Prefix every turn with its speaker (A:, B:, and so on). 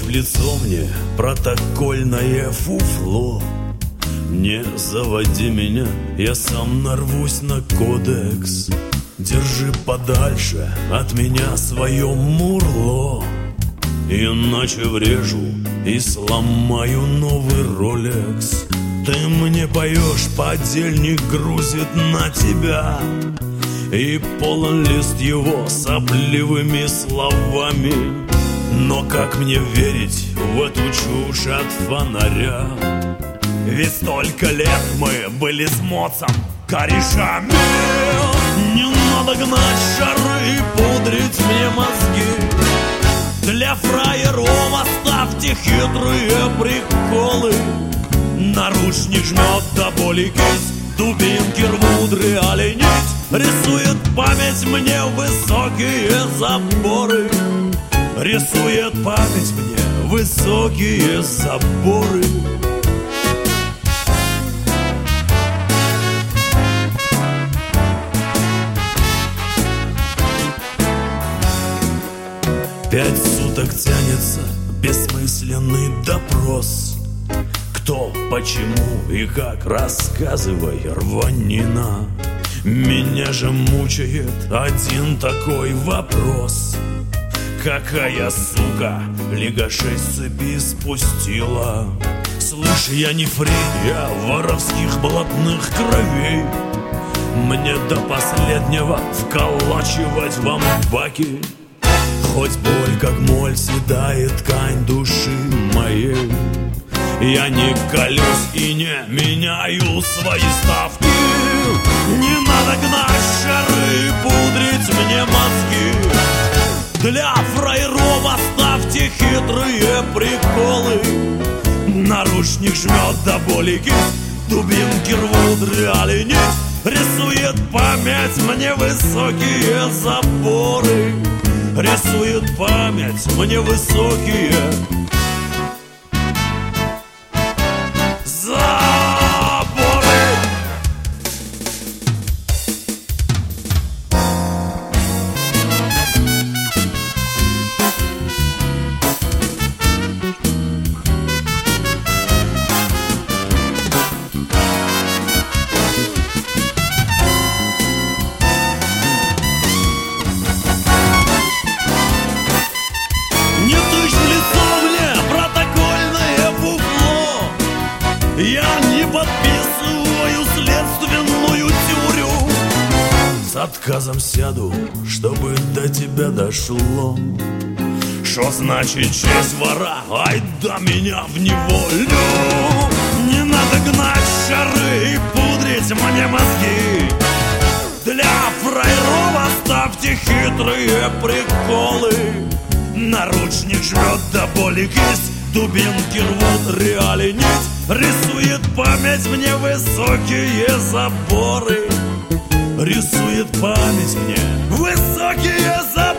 A: в лицо мне протокольное фуфло. Не заводи меня, я сам нарвусь на кодекс. Держи подальше от меня свое мурло, иначе врежу и сломаю новый ролекс. Ты мне поешь, подельник грузит на тебя, и полон лист его сопливыми словами. Но как мне верить в эту чушь от фонаря? Ведь столько лет мы были с Моцом корешами. Не надо гнать шары и пудрить мне мозги. Для фраеров оставьте хитрые приколы. Наручник жмет до боли кисть, дубинки рвут реали нить. Рисует память мне высокие заборы. Рисует память мне высокие заборы. Пять суток тянется бессмысленный допрос. Кто, почему и как, рассказывай, рванина. Меня же мучает один такой вопрос: какая сука лигашей с цепи спустила? Слышь, я не фрик, я воровских блатных кровей. Мне до последнего вколачивать вам баки. Хоть боль, как моль, седает ткань души моей. Я не колюсь и не меняю свои ставки. Не надо гнать шары и пудрить мне мозги. Для фраеров оставьте хитрые приколы. Наручник жмет до боли кисть, дубинки рвут реали нить. Рисует память мне высокие заборы. Рисует память мне высокие заборы. Я не подписываю следственную тюрю. С отказом сяду, чтобы до тебя дошло. Что значит честь вора? Ай да меня в неволю. Не надо гнать шары и пудрить мне мозги. Для фраеров оставьте хитрые приколы. Наручник жмет до боли кисть, дубинки рвут реали нить. Рисует память мне высокие заборы. Рисует память мне высокие заборы.